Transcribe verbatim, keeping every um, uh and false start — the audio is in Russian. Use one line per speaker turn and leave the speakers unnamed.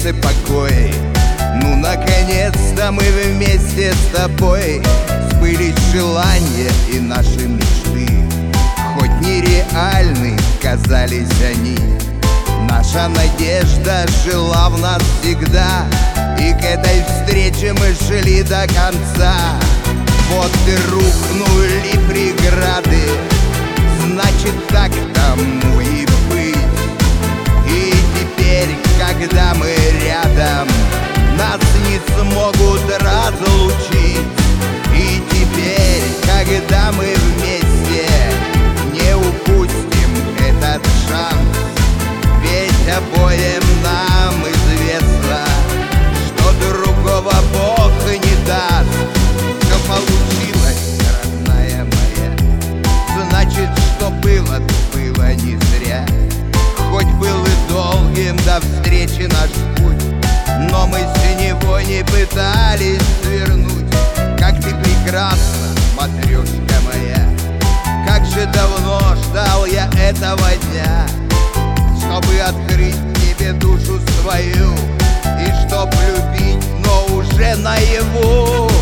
сердце покой. Ну, наконец-то мы вместе с тобой. Сбылись желания и наши мечты, хоть нереальны казались они. Наша надежда жила в нас всегда, и к этой встрече мы шли до конца. Вот и рухнули преграды, значит, так тому и быть. И теперь, когда мы рядом, нас не смогут разлучить. И теперь, когда мы вместе, не упустим этот шанс. Ведь обоим нам известно, что другого Бог не даст. Все получилось, родная моя, значит, что было, то было не зря. Хоть был и долгим до встречи наш путь, но мы с него не пытались свернуть. Как ты прекрасна, матрешка моя, как же давно ждал я этого дня, чтобы открыть тебе душу свою и чтоб любить, но уже наяву.